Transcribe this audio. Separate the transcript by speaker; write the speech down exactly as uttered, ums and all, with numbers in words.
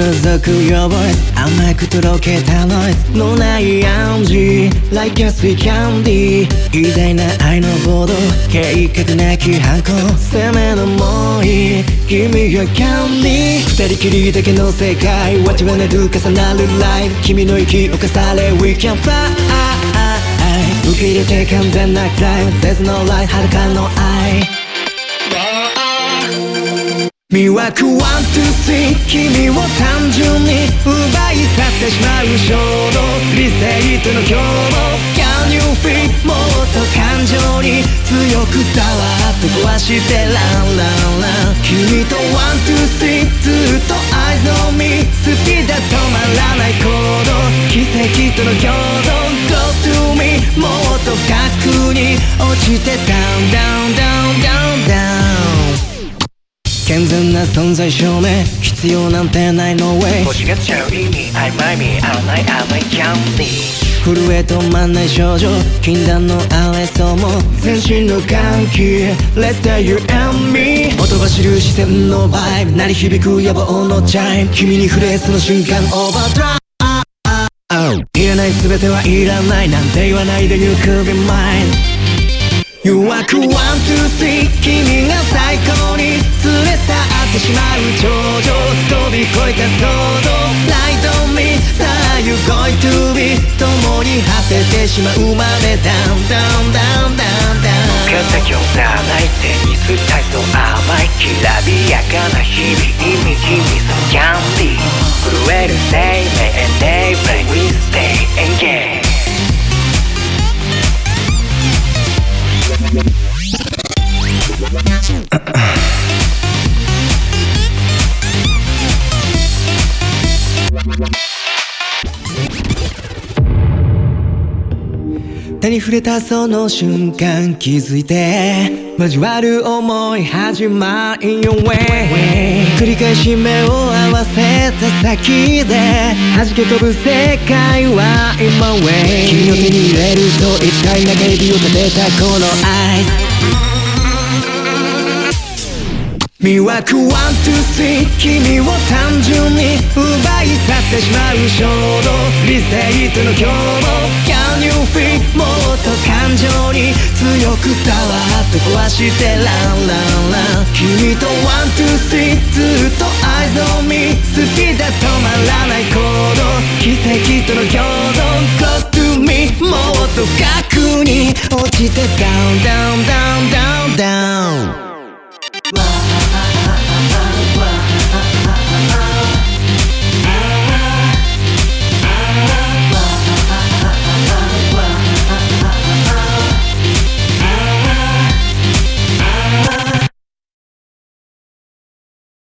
Speaker 1: 覗く Your voice 甘くとろけたノイズのない暗示 Like a sweet candy 偉大な愛のボード計画なき反抗攻めのもういい Give me your candy 二人きりだけの世界 What you wanna do 重なる life 君の息を重ね We can fly 受け入れて完全な Climb There's no lie 遥かの愛魅惑 ワン、ツー、スリー 君を単純に奪い去ってしまう衝動理性との共謀 Can you feel もっと感情に強く触って壊してランランラン君と ワン、ツー、スリー ずっと Eyes on me スピード止まらない行動奇跡との共存 Close to me もっと深くに落ちて Down down down down down健全な存在証明必要なんてない No way
Speaker 2: 欲しがっちゃう意味曖昧味甘い甘いキャンディー
Speaker 1: 震え止まんない少女禁断のあれそうも全身の歓喜 Let's say you and me 音走る視線のバイブ鳴り響く野望のチャイム君に触れその瞬間オーバードライいらない全てはいらないなんて言わないで You could be mine 誘惑 ワン、ツー、スリー 君が最高に連れ去ってしまう頂上飛び越えた想像 Light on me さあ You going to be 共に果ててしまうまで Down down down down down
Speaker 2: 肩今日ないテニス体操甘いきらびやかな日々意味君そのキャンディー震える生命 And daybreak We stay engaged
Speaker 1: 手に触れたその瞬間気づいて交わる想い始まり Your way 繰り返し目を合わせた先で弾け飛ぶ世界は今 Way 君を手に入れるといつか中指を立てたこの愛魅惑 ワン、ツー、スリー 君を単純に奪い去ってしまう衝動理性との共謀 Can you feel もっと感情に強く触って壊してランランラン君と ワン、ツー、スリー ずっと Eyes on me スピード止まらない行動奇跡との共存 Close to me もっと深くに落ちて Down down